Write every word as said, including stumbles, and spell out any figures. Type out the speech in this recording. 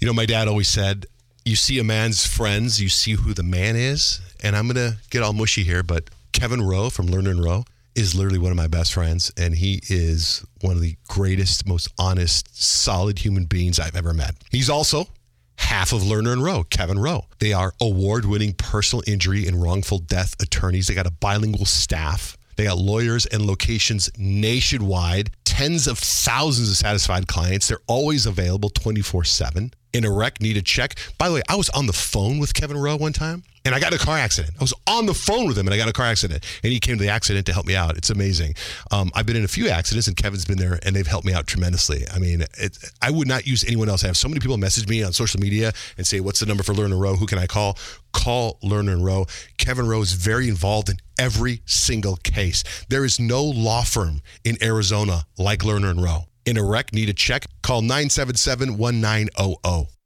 You know, my dad always said, you see a man's friends, you see who the man is. And I'm going to get all mushy here, but Kevin Rowe from Lerner and Rowe is literally one of my best friends. And he is one of the greatest, most honest, solid human beings I've ever met. He's also half of Lerner and Rowe, Kevin Rowe. They are award-winning personal injury and wrongful death attorneys. They got a bilingual staff. They got lawyers and locations nationwide, tens of thousands of satisfied clients. They're always available twenty-four seven. In a wreck, need a check. By the way, I was on the phone with Kevin Rowe one time, and I got in a car accident. I was on the phone with him, and I got in a car accident, and he came to the accident to help me out. It's amazing. Um, I've been in a few accidents, and Kevin's been there, and they've helped me out tremendously. I mean, it, I would not use anyone else. I have so many people message me on social media and say, what's the number for Lerner and Rowe? Who can I call? Call Lerner and Rowe. Kevin Rowe is very involved in every single case. There is no law firm in Arizona like Lerner and Rowe. In a wreck, need a check? Call nine seven seven, one nine zero zero.